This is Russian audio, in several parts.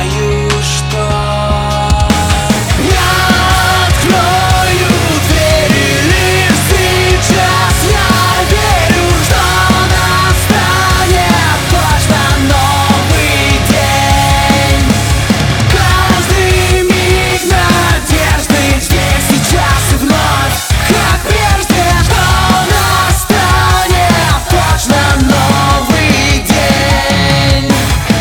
знаю, что я открою двери лишь сейчас. Я верю, что настанет точно новый день. Каждый миг надежды здесь, сейчас и вновь, как прежде, что настанет точно новый день.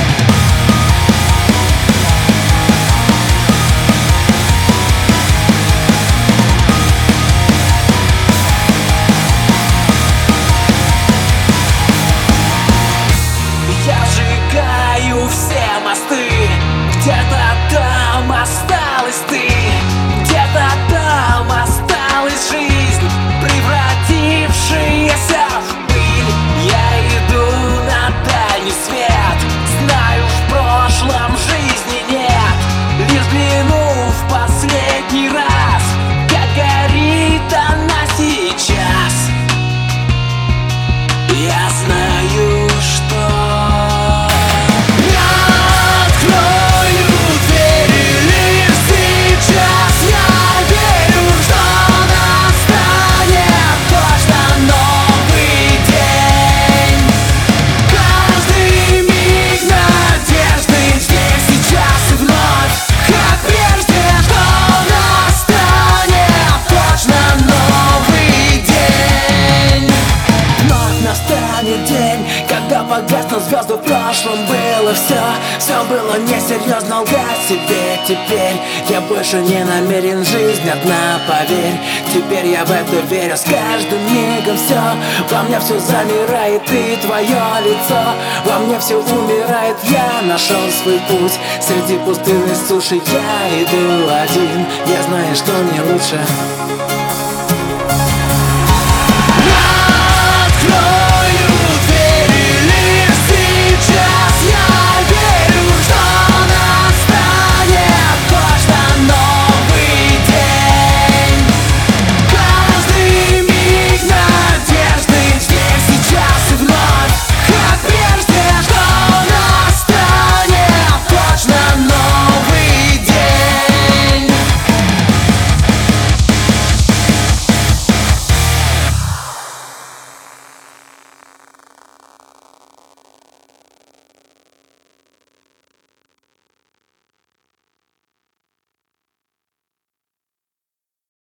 Я сжигаю все мосты, где-то там осталась ты, где-то там осталась жизнь, превратившаяся в пыль. Я иду на дальний свет, знаю, в прошлом жизни нет. Лишь взгляну в последний раз, как горит она сейчас. Я знаю, что я открою двери лишь сейчас. Я верю, что настанет точно новый день. Каждый миг надежды здесь, сейчас и вновь, как прежде, что настанет точно новый день. Вновь настанет день, когда погаснут звезды. В прошлом было все было несерьезно лгать себе. Теперь я больше не намерен, жизнь одна, поверь. Теперь я в это верю, с каждым мигом все во мне все замирает, и твое лицо во мне все умирает. Я нашел свой путь среди пустынной суши, я иду один. Я знаю, что мне лучше.